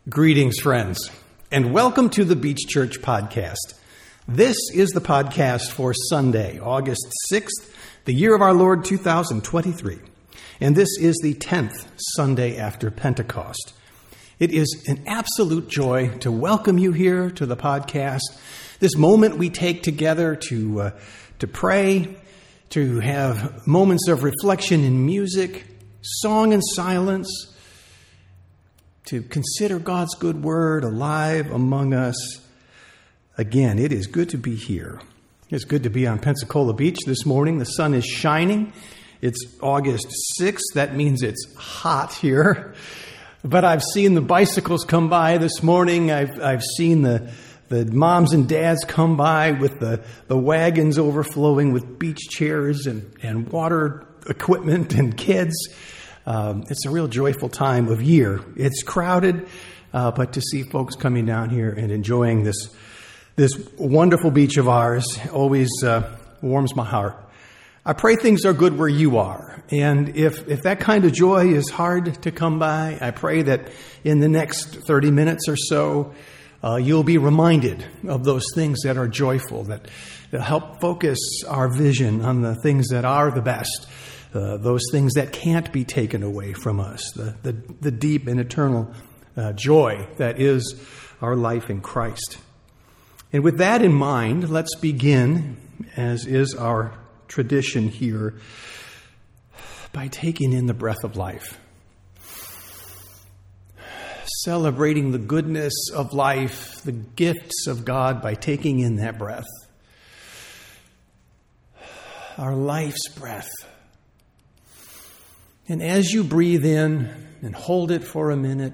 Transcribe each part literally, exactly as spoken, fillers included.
Greetings, friends, and welcome to the Beach Church Podcast. This is the podcast for Sunday, August sixth, the year of our Lord two thousand twenty-three, and this is the tenth Sunday after Pentecost. It is an absolute joy to welcome you here to the podcast, this moment we take together to, uh, to pray, to have moments of reflection in music, song and silence, to consider God's good word alive among us. Again, it is good to be here. It's good to be on Pensacola Beach this morning. The sun is shining. It's August sixth. That means it's hot here. But I've seen the bicycles come by this morning. I've I've seen the the moms and dads come by with the, the wagons overflowing with beach chairs and, and water equipment and kids. Um, it's a real joyful time of year. It's crowded, uh, but to see folks coming down here and enjoying this this wonderful beach of ours always uh, warms my heart. I pray things are good where you are. And if, if that kind of joy is hard to come by, I pray that in the next thirty minutes or so, uh, you'll be reminded of those things that are joyful, that, that help focus our vision on the things that are the best. Uh, those things that can't be taken away from us, the, the, the deep and eternal uh, joy that is our life in Christ. And with that in mind, let's begin, as is our tradition here, by taking in the breath of life. Celebrating the goodness of life, the gifts of God by taking in that breath. Our life's breath. And as you breathe in and hold it for a minute,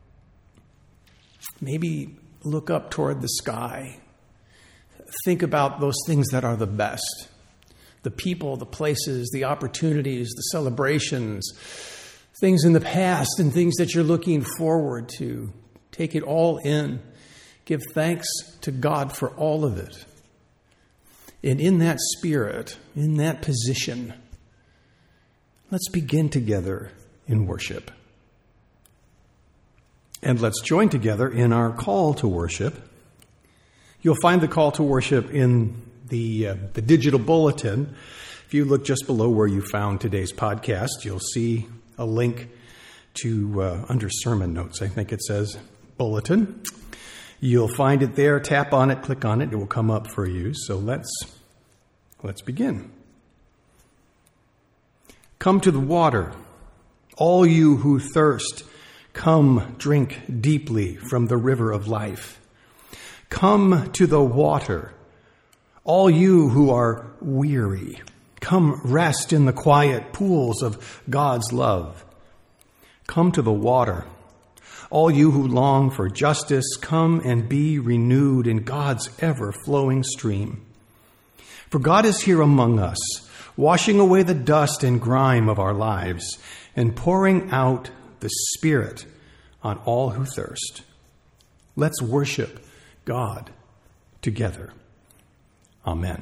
maybe look up toward the sky. Think about those things that are the best. The people, the places, the opportunities, the celebrations, things in the past and things that you're looking forward to. Take it all in. Give thanks to God for all of it. And in that spirit, in that position, let's begin together in worship. And let's join together in our call to worship. You'll find the call to worship in the, uh, the digital bulletin. If you look just below where you found today's podcast, you'll see a link to, uh, under sermon notes, I think it says bulletin. You'll find it there. Tap on it, click on it. It will come up for you. So let's, let's begin. Come to the water, all you who thirst. Come drink deeply from the river of life. Come to the water, all you who are weary. Come rest in the quiet pools of God's love. Come to the water, all you who long for justice. Come and be renewed in God's ever-flowing stream. For God is here among us, washing away the dust and grime of our lives and pouring out the Spirit on all who thirst. Let's worship God together. Amen.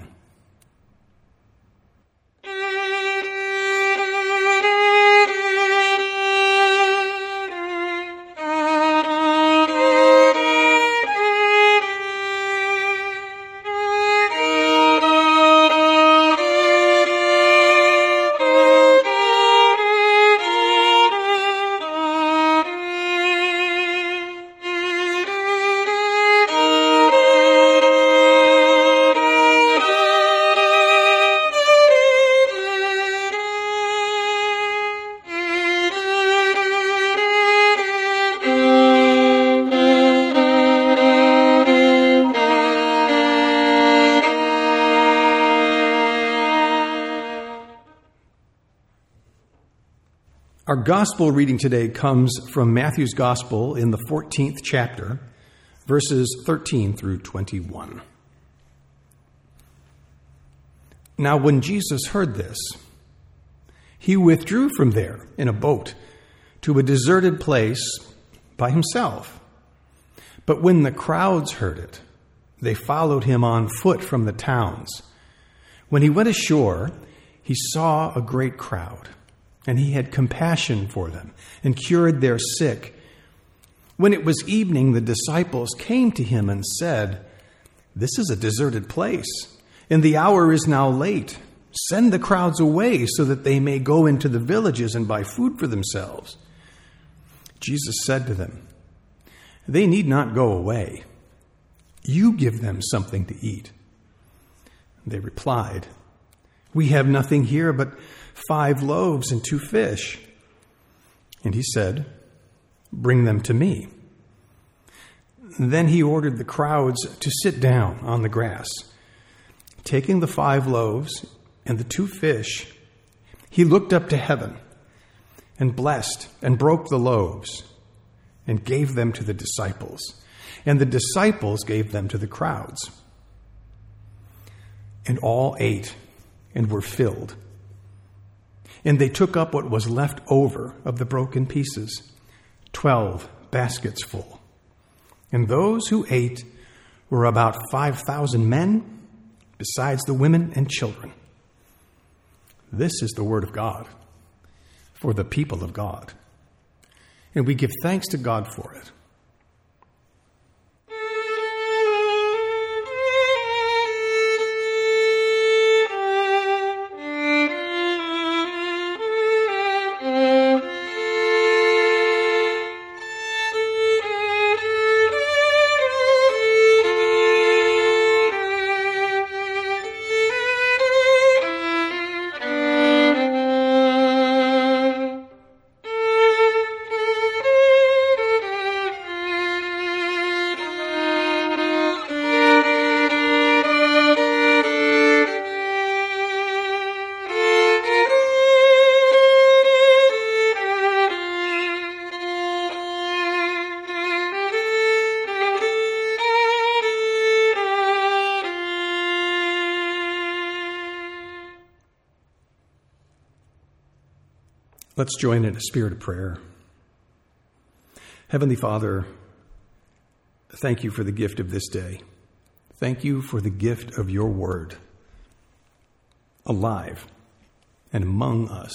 Our gospel reading today comes from Matthew's gospel in the fourteenth chapter, verses thirteen through twenty-one. Now, when Jesus heard this, he withdrew from there in a boat to a deserted place by himself. But when the crowds heard it, they followed him on foot from the towns. When he went ashore, he saw a great crowd, and he had compassion for them and cured their sick. When it was evening, the disciples came to him and said, "This is a deserted place, and the hour is now late. Send the crowds away so that they may go into the villages and buy food for themselves." Jesus said to them, "They need not go away. You give them something to eat." They replied, "We have nothing here but five loaves and two fish." And he said, "Bring them to me." Then he ordered the crowds to sit down on the grass. Taking the five loaves and the two fish, he looked up to heaven and blessed and broke the loaves and gave them to the disciples. And the disciples gave them to the crowds. And all ate and were filled. And they took up what was left over of the broken pieces, twelve baskets full. And those who ate were about five thousand men, besides the women and children. This is the word of God for the people of God. And we give thanks to God for it. Let's join in a spirit of prayer. Heavenly Father, thank you for the gift of this day. Thank you for the gift of your word, alive and among us.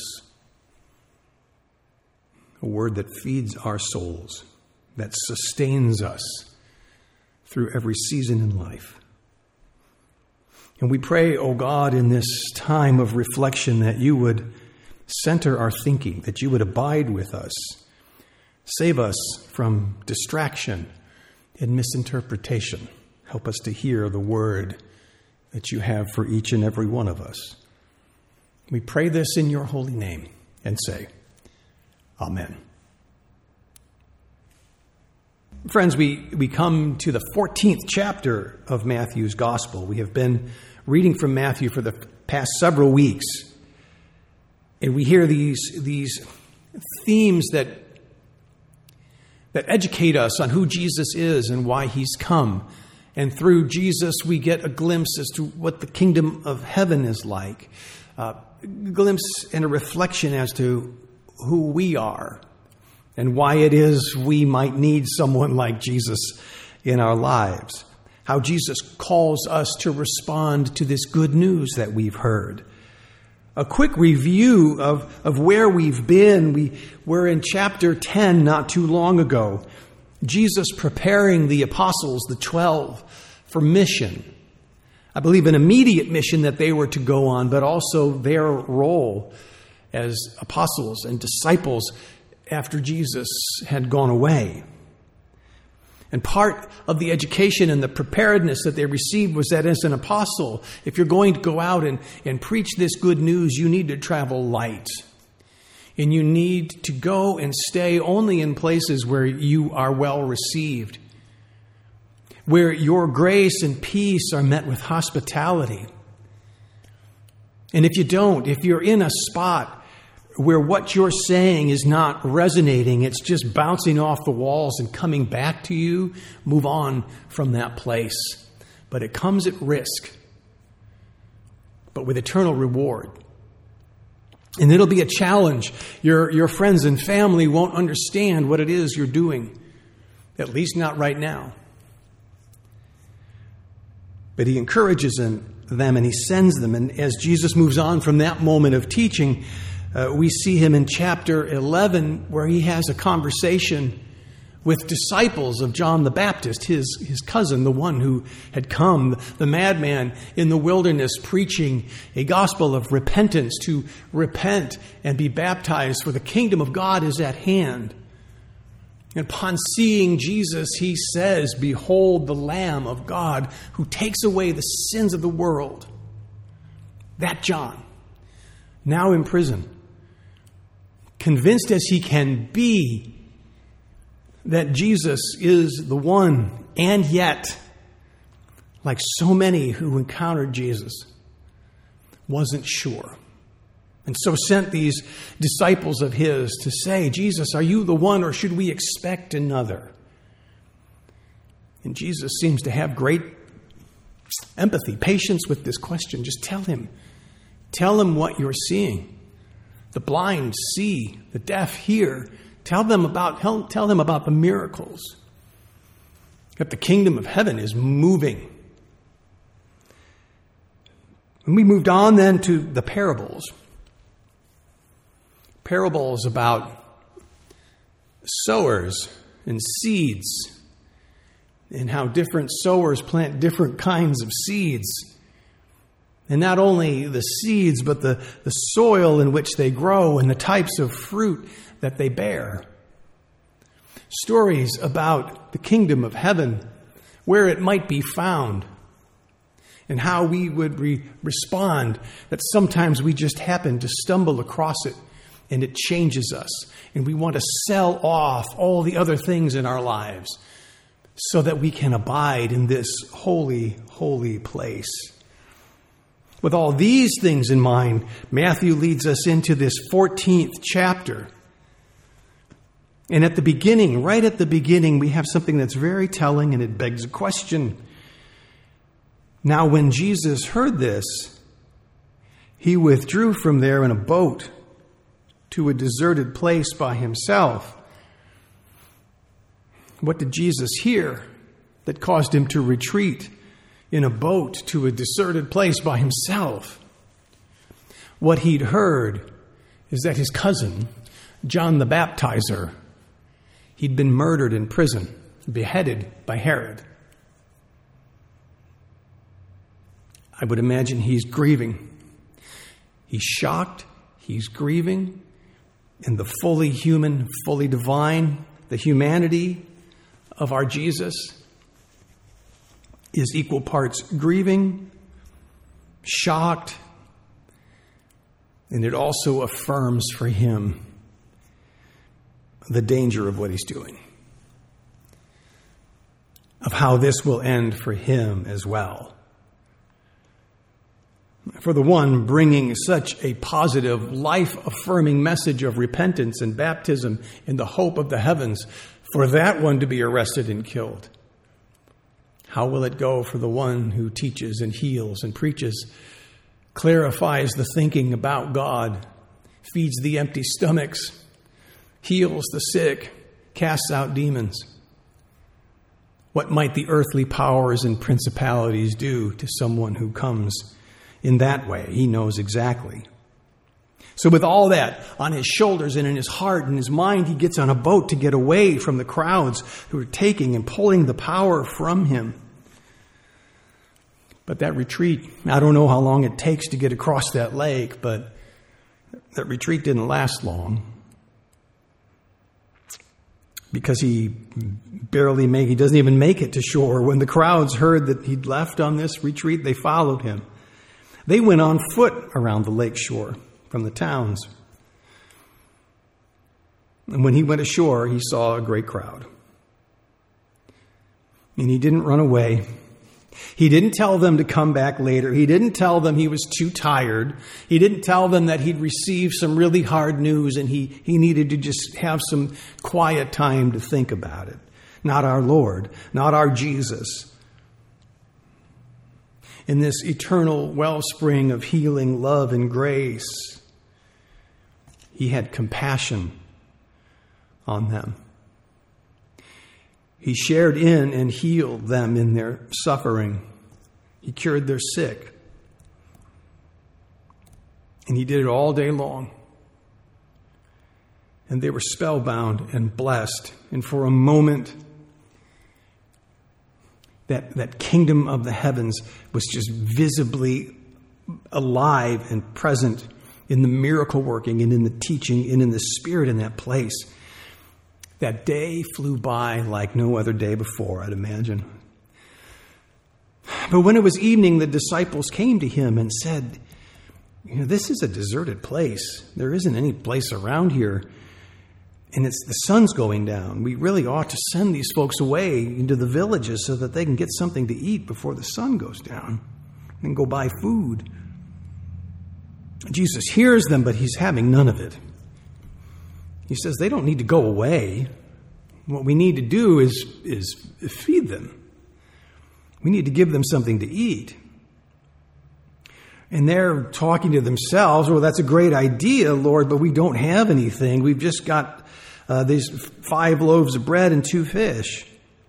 A word that feeds our souls, that sustains us through every season in life. And we pray, O God, in this time of reflection that you would center our thinking, that you would abide with us. Save us from distraction and misinterpretation. Help us to hear the word that you have for each and every one of us. We pray this in your holy name and say, Amen. Friends, we, we come to the fourteenth chapter of Matthew's Gospel. We have been reading from Matthew for the past several weeks. And we hear these, these themes that, that educate us on who Jesus is and why he's come. And through Jesus, we get a glimpse as to what the kingdom of heaven is like. Uh, a glimpse and a reflection as to who we are and why it is we might need someone like Jesus in our lives. How Jesus calls us to respond to this good news that we've heard. A quick review of, of where we've been. We were in chapter ten not too long ago. Jesus preparing the apostles, the twelve, for mission. I believe an immediate mission that they were to go on, but also their role as apostles and disciples after Jesus had gone away. And part of the education and the preparedness that they received was that as an apostle, if you're going to go out and, and preach this good news, you need to travel light. And you need to go and stay only in places where you are well received, where your grace and peace are met with hospitality. And if you don't, if you're in a spot where what you're saying is not resonating, it's just bouncing off the walls and coming back to you, move on from that place. But it comes at risk, but with eternal reward. And it'll be a challenge. Your, your friends and family won't understand what it is you're doing, at least not right now. But he encourages them, them and he sends them. And as Jesus moves on from that moment of teaching, Uh, we see him in chapter eleven where he has a conversation with disciples of John the Baptist, his, his cousin, the one who had come, the madman in the wilderness, preaching a gospel of repentance, to repent and be baptized, for the kingdom of God is at hand. And upon seeing Jesus, he says, "Behold the Lamb of God who takes away the sins of the world." That John, now in prison, convinced as he can be that Jesus is the one, and yet, like so many who encountered Jesus, wasn't sure. And so sent these disciples of his to say, "Jesus, are you the one, or should we expect another?" And Jesus seems to have great empathy, patience with this question. Just tell him. Tell him what you're seeing. The blind see, the deaf hear. Tell them about, tell, tell them about the miracles. That the kingdom of heaven is moving. And we moved on then to the parables. Parables about sowers and seeds, and how different sowers plant different kinds of seeds. And not only the seeds, but the, the soil in which they grow and the types of fruit that they bear. Stories about the kingdom of heaven, where it might be found, and how we would re- respond, that sometimes we just happen to stumble across it and it changes us. And we want to sell off all the other things in our lives so that we can abide in this holy, holy place. With all these things in mind, Matthew leads us into this fourteenth chapter. And at the beginning, right at the beginning, we have something that's very telling, and it begs a question. Now, when Jesus heard this, he withdrew from there in a boat to a deserted place by himself. What did Jesus hear that caused him to retreat in a boat to a deserted place by himself? What he'd heard is that his cousin, John the Baptizer, he'd been murdered in prison, beheaded by Herod. I would imagine he's grieving. He's shocked. He's grieving. And the fully human, fully divine, the humanity of our Jesus is equal parts grieving, shocked, and it also affirms for him the danger of what he's doing, of how this will end for him as well. For the one bringing such a positive, life-affirming message of repentance and baptism in the hope of the heavens, for that one to be arrested and killed. How will it go for the one who teaches and heals and preaches, clarifies the thinking about God, feeds the empty stomachs, heals the sick, casts out demons? What might the earthly powers and principalities do to someone who comes in that way? He knows exactly. So with all that on his shoulders and in his heart and his mind, he gets on a boat to get away from the crowds who are taking and pulling the power from him. But that retreat, I don't know how long it takes to get across that lake, but that retreat didn't last long. Because he barely make, he doesn't even make it to shore. When the crowds heard that he'd left on this retreat, they followed him. They went on foot around the lake shore from the towns. And when he went ashore, he saw a great crowd. And he didn't run away. He didn't tell them to come back later. He didn't tell them he was too tired. He didn't tell them that he'd received some really hard news and he, he needed to just have some quiet time to think about it. Not our Lord, not our Jesus. In this eternal wellspring of healing, love, and grace, he had compassion on them. He shared in and healed them in their suffering. He cured their sick. And he did it all day long. And they were spellbound and blessed. And for a moment, that, that kingdom of the heavens was just visibly alive and present in the miracle working and in the teaching and in the spirit in that place. That day flew by like no other day before, I'd imagine. But when it was evening, the disciples came to him and said, you know, this is a deserted place. There isn't any place around here. And it's the sun's going down. We really ought to send these folks away into the villages so that they can get something to eat before the sun goes down and go buy food. Jesus hears them, but he's having none of it. He says they don't need to go away. What we need to do is, is feed them. We need to give them something to eat. And they're talking to themselves, well, that's a great idea, Lord, but we don't have anything. We've just got uh, these five loaves of bread and two fish.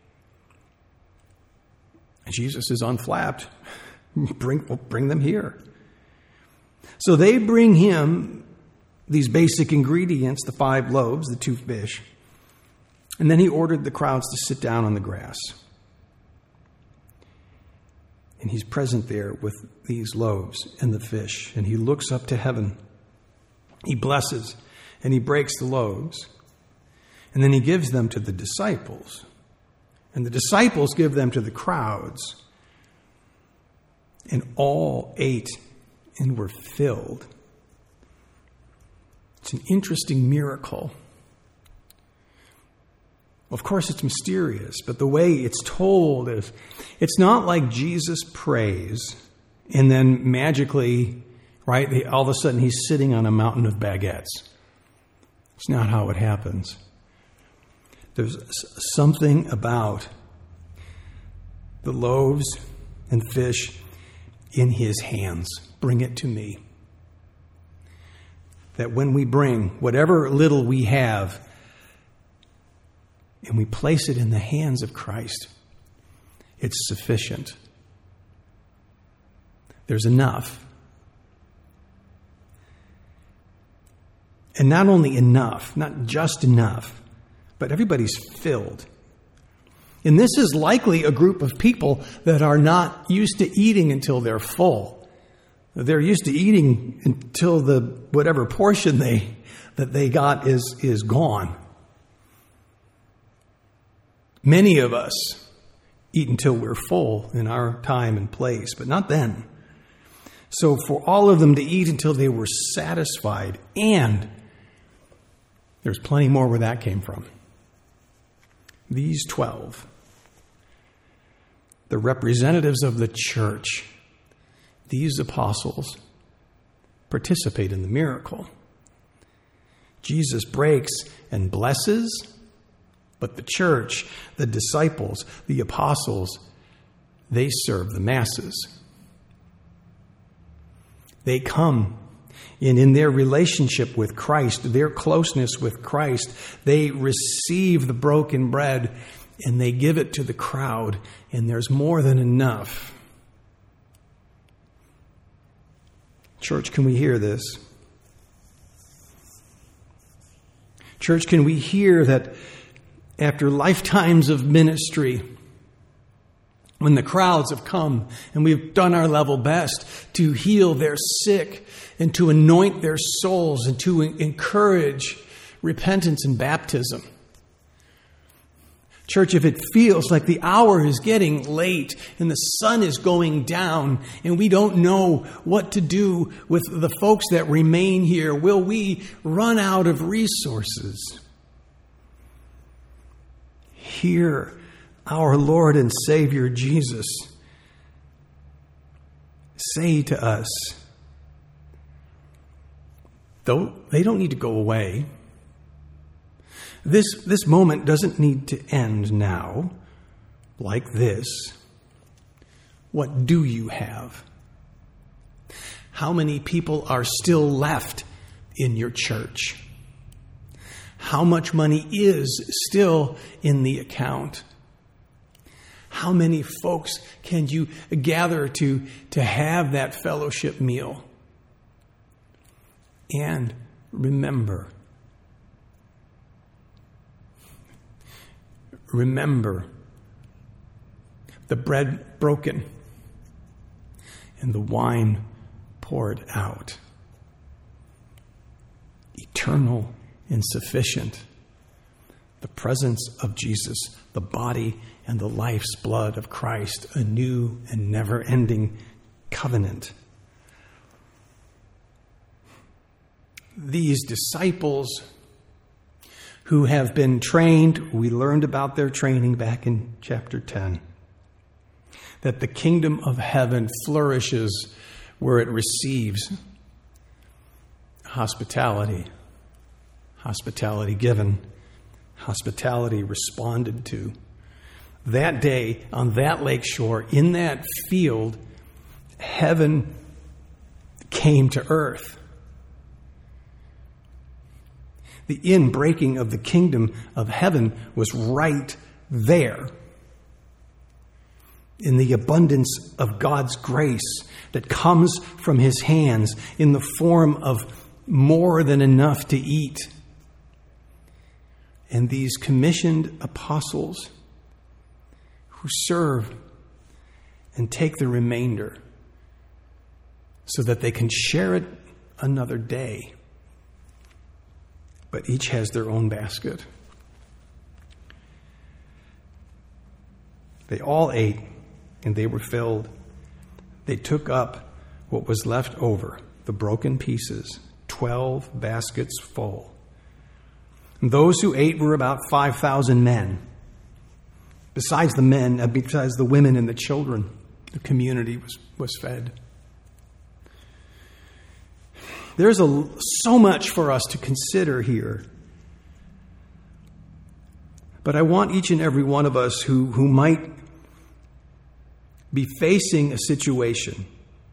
And Jesus is unflapped. Bring, well, bring them here. So they bring him these basic ingredients, the five loaves, the two fish. And then he ordered the crowds to sit down on the grass. And he's present there with these loaves and the fish. And he looks up to heaven. He blesses and he breaks the loaves. And then he gives them to the disciples. And the disciples give them to the crowds. And all ate and were filled. It's an interesting miracle. Of course, it's mysterious, but the way it's told is, it's not like Jesus prays and then magically, right, all of a sudden he's sitting on a mountain of baguettes. It's not how it happens. There's something about the loaves and fish in his hands. Bring it to me. That when we bring whatever little we have and we place it in the hands of Christ, it's sufficient. There's enough. And not only enough, not just enough, but everybody's filled. And this is likely a group of people that are not used to eating until they're full. They're used to eating until the whatever portion they that they got is, is gone. Many of us eat until we're full in our time and place, but not then. So for all of them to eat until they were satisfied, and there's plenty more where that came from. These twelve, the representatives of the church, these apostles, participate in the miracle. Jesus breaks and blesses, but the church, the disciples, the apostles, they serve the masses. They come, and in their relationship with Christ, their closeness with Christ, they receive the broken bread and they give it to the crowd, and there's more than enough. Church, can we hear this? Church, can we hear that after lifetimes of ministry, when the crowds have come and we've done our level best to heal their sick and to anoint their souls and to encourage repentance and baptism. Church, if it feels like the hour is getting late and the sun is going down and we don't know what to do with the folks that remain here, will we run out of resources? Hear our Lord and Savior Jesus say to us, though they don't need to go away. This, this moment doesn't need to end now like this. What do you have? How many people are still left in your church? How much money is still in the account? How many folks can you gather to, to have that fellowship meal? And remember, remember the bread broken and the wine poured out. Eternal and sufficient. The presence of Jesus, the body and the life's blood of Christ, a new and never-ending covenant. These disciples who have been trained, we learned about their training back in chapter ten, that the kingdom of heaven flourishes where it receives hospitality, hospitality given, hospitality responded to. That day, on that lake shore, in that field, heaven came to earth. The inbreaking of the kingdom of heaven was right there. In the abundance of God's grace that comes from his hands in the form of more than enough to eat. And these commissioned apostles who serve and take the remainder so that they can share it another day. But each has their own basket. They all ate and they were filled. They took up what was left over, the broken pieces, twelve baskets full. And those who ate were about five thousand men. Besides the men, uh, besides the women and the children, the community was, was fed. There's a, so much for us to consider here. But I want each and every one of us who, who might be facing a situation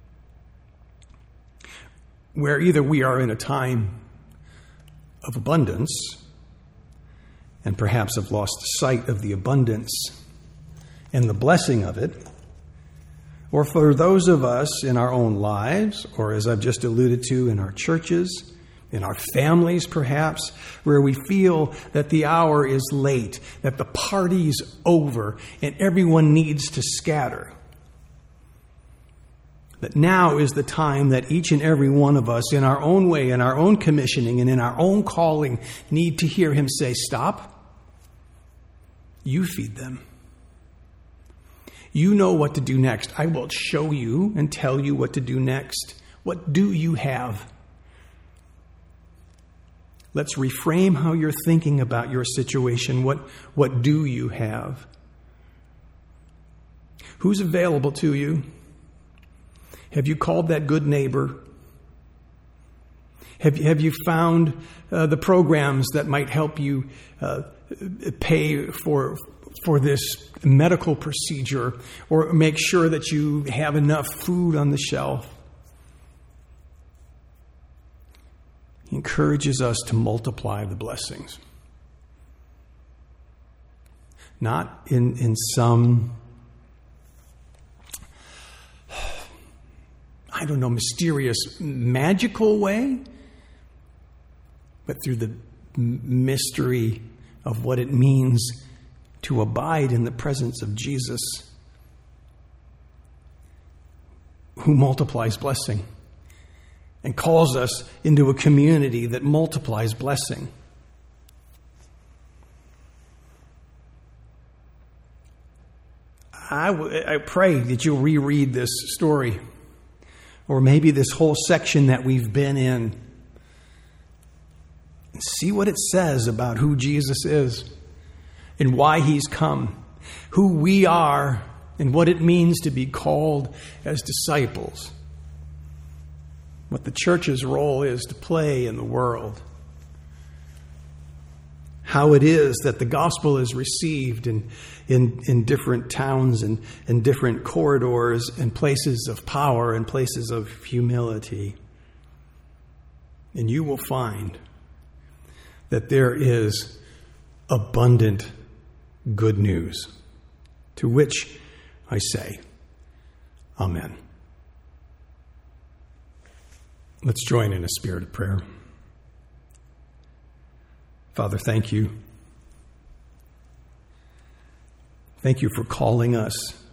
where either we are in a time of abundance and perhaps have lost sight of the abundance and the blessing of it, or for those of us in our own lives, or as I've just alluded to, in our churches, in our families perhaps, where we feel that the hour is late, that the party's over, and everyone needs to scatter. That now is the time that each and every one of us, in our own way, in our own commissioning, and in our own calling, need to hear him say, stop. You feed them. You know what to do next. I will show you and tell you what to do next. What do you have? Let's reframe how you're thinking about your situation. What, what do you have? Who's available to you? Have you called that good neighbor? Have, have you found uh, the programs that might help you uh, pay for for this medical procedure, or make sure that you have enough food on the shelf? He encourages us to multiply the blessings. Not in, in some, I don't know, mysterious, magical way, but through the mystery of what it means to abide in the presence of Jesus, who multiplies blessing and calls us into a community that multiplies blessing. I, w- I pray that you'll reread this story, or maybe this whole section that we've been in, and see what it says about who Jesus is and why he's come, who we are, and what it means to be called as disciples, what the church's role is to play in the world, how it is that the gospel is received in, in, in different towns and in different corridors and places of power and places of humility. And you will find that there is abundant good news, to which I say, Amen. Let's join in a spirit of prayer. Father, thank you Thank you for calling us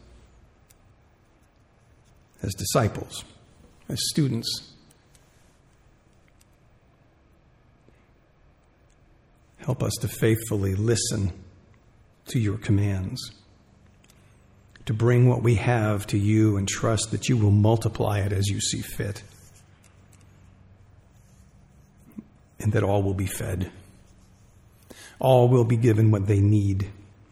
as disciples, as students. Help us to faithfully listen to your commands, to bring what we have to you and trust that you will multiply it as you see fit, and that all will be fed. All will be given what they need.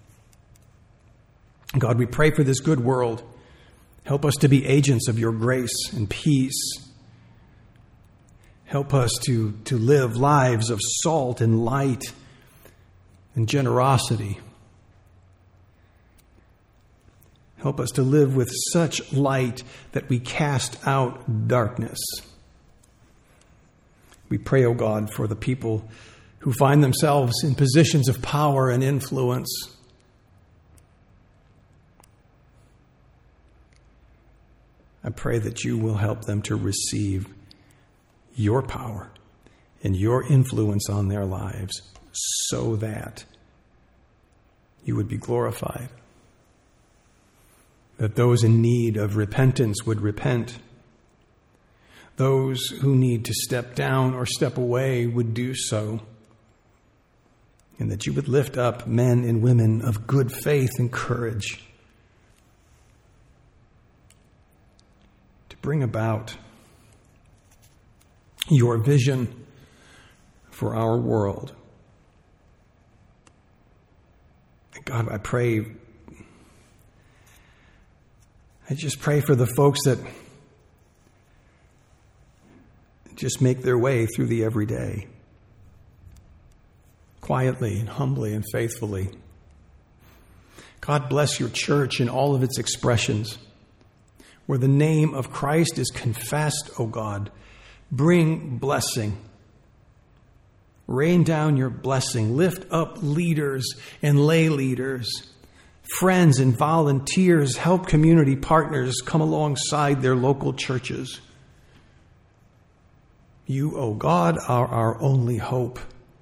God, we pray for this good world. Help us to be agents of your grace and peace. Help us to, to live lives of salt and light and generosity. Help us to live with such light that we cast out darkness. We pray, O God, for the people who find themselves in positions of power and influence. I pray that you will help them to receive your power and your influence on their lives so that you would be glorified. That those in need of repentance would repent. Those who need to step down or step away would do so. And that you would lift up men and women of good faith and courage to bring about your vision for our world. God, I pray, I just pray for the folks that just make their way through the everyday, quietly and humbly and faithfully. God, bless your church in all of its expressions. Where the name of Christ is confessed, O God, bring blessing. Rain down your blessing. Lift up leaders and lay leaders, friends and volunteers. Help community partners come alongside their local churches. You, O God, are our only hope.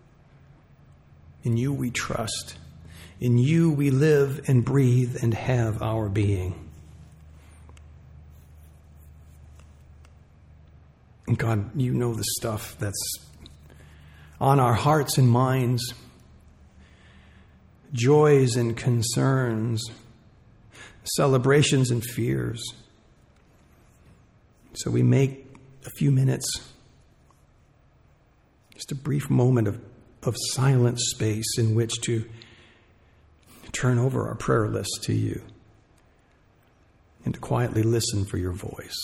In you we trust. In you we live and breathe and have our being. And God, you know the stuff that's on our hearts and minds, joys and concerns, celebrations and fears. So we make a few minutes, just a brief moment of, of silent space in which to turn over our prayer list to you and to quietly listen for your voice.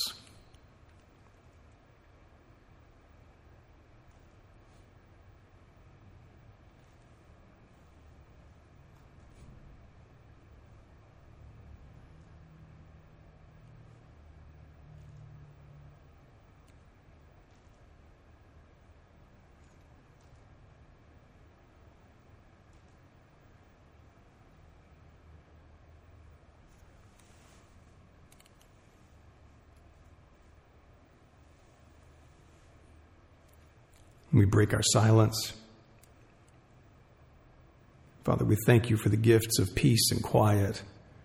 We break our silence. Father, we thank you for the gifts of peace and quiet.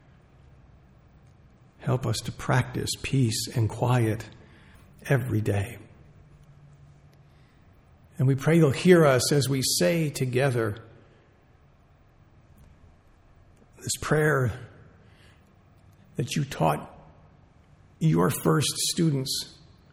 Help us to practice peace and quiet every day. And we pray you'll hear us as we say together this prayer that you taught your first students.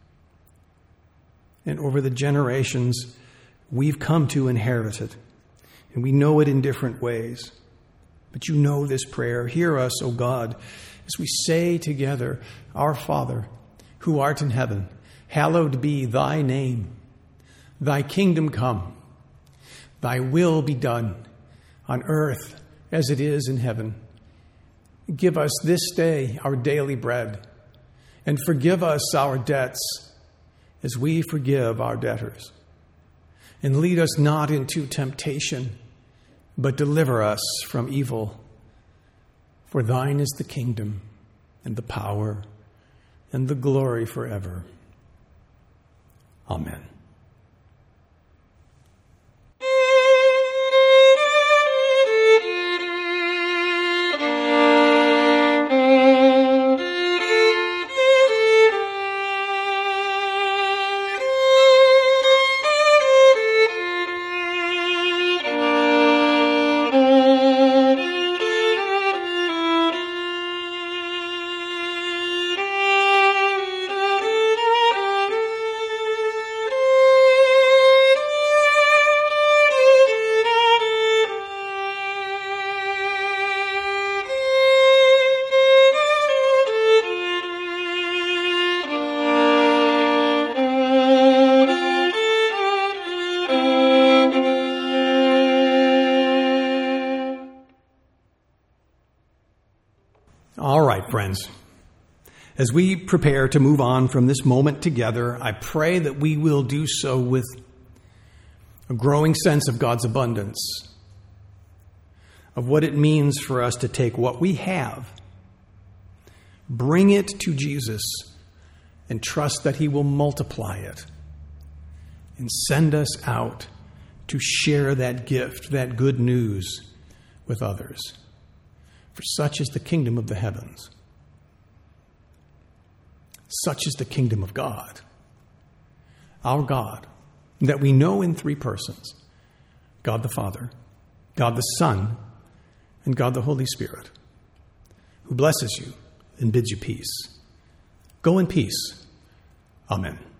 And over the generations, we've come to inherit it. And we know it in different ways. But you know this prayer. Hear us, O God, as we say together, Our Father, who art in heaven, hallowed be thy name. Thy kingdom come. Thy will be done on earth as it is in heaven. Give us this day our daily bread, and forgive us our debts as we forgive our debtors. And lead us not into temptation, but deliver us from evil. For thine is the kingdom, and the power, and the glory forever. Amen. All right, friends. As we prepare to move on from this moment together, I pray that we will do so with a growing sense of God's abundance, of what it means for us to take what we have, bring it to Jesus, and trust that he will multiply it and send us out to share that gift, that good news with others. For such is the kingdom of the heavens. Such is the kingdom of God. Our God, that we know in three persons: God the Father, God the Son, and God the Holy Spirit, who blesses you and bids you peace. Go in peace. Amen.